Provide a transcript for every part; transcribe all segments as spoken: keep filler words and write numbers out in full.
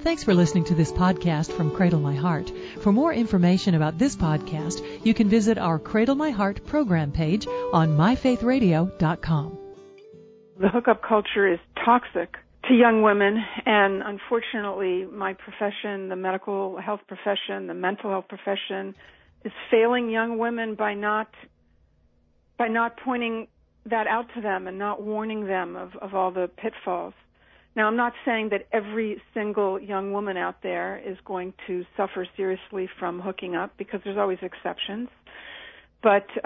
Thanks for listening to this podcast from Cradle My Heart. For more information about this podcast, you can visit our Cradle My Heart program page on my faith radio dot com. The hookup culture is toxic to young women, and unfortunately, my profession, the medical health profession, the mental health profession, is failing young women by not by not pointing that out to them and not warning them of, of all the pitfalls. Now, I'm not saying that every single young woman out there is going to suffer seriously from hooking up, because there's always exceptions. But uh,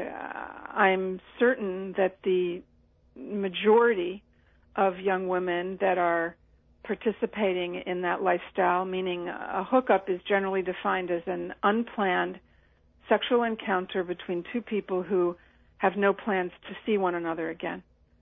I'm certain that the majority of young women that are participating in that lifestyle, meaning a hookup is generally defined as an unplanned sexual encounter between two people who have no plans to see one another again.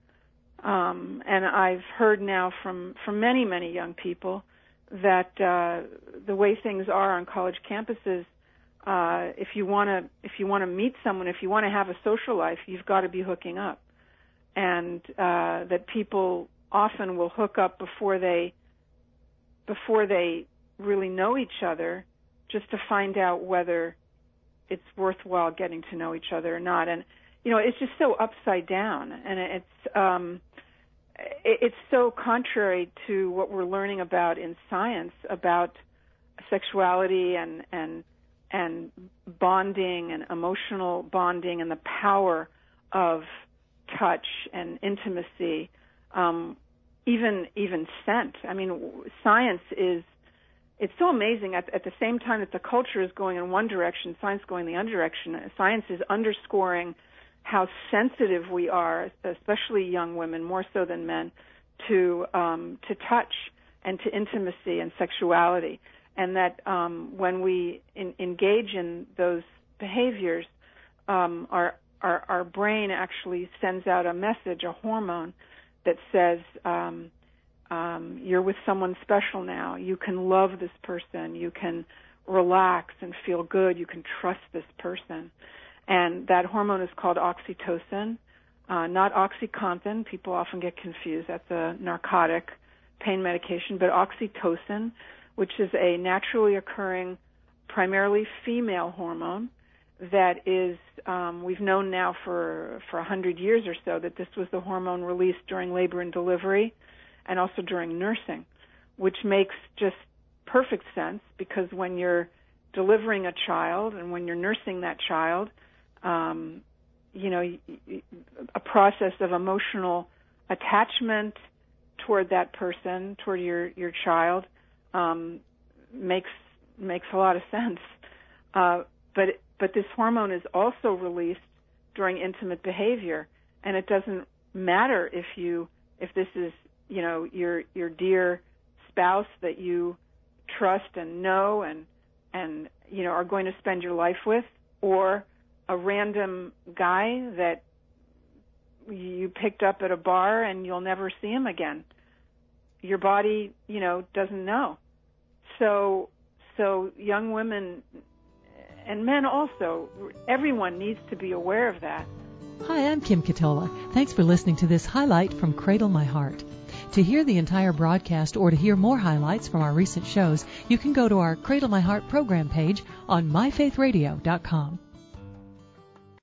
Um, and I've heard now from, from many, many young people that uh, the way things are on college campuses, uh, if you want to if you want to meet someone, if you want to have a social life, you've got to be hooking up. And uh, that people often will hook up before they before they really know each other, just to find out whether it's worthwhile getting to know each other or not. And you know, it's just so upside down, and it's um, it's so contrary to what we're learning about in science about sexuality and and and bonding and emotional bonding and the power of touch and intimacy, um, even even scent. I mean, science is it's so amazing. At, at the same time that the culture is going in one direction, science going in the other direction. Science is underscoring how sensitive we are, especially young women, more so than men, to um, to touch and to intimacy and sexuality, and that um, when we in, engage in those behaviors, um, our, our our brain actually sends out a message, a hormone, that says um, um, you're with someone special now. You can love this person. You can relax and feel good. You can trust this person. And that hormone is called oxytocin, uh, not OxyContin. People often get confused. That's a narcotic pain medication. But oxytocin, which is a naturally occurring, primarily female hormone that is, um, we've known now for, for one hundred years or so that this was the hormone released during labor and delivery and also during nursing, which makes just perfect sense, because when you're delivering a child and when you're nursing that child, Um, you know, a process of emotional attachment toward that person, toward your, your child, um, makes makes a lot of sense. Uh, but but this hormone is also released during intimate behavior, and it doesn't matter if you if this is you know your your dear spouse that you trust and know and and you know are going to spend your life with, or a random guy that you picked up at a bar and you'll never see him again. Your body, you know, doesn't know. So, so young women and men also, everyone needs to be aware of that. Hi, I'm Kim Katola. Thanks for listening to this highlight from Cradle My Heart. To hear the entire broadcast or to hear more highlights from our recent shows, you can go to our Cradle My Heart program page on my faith radio dot com.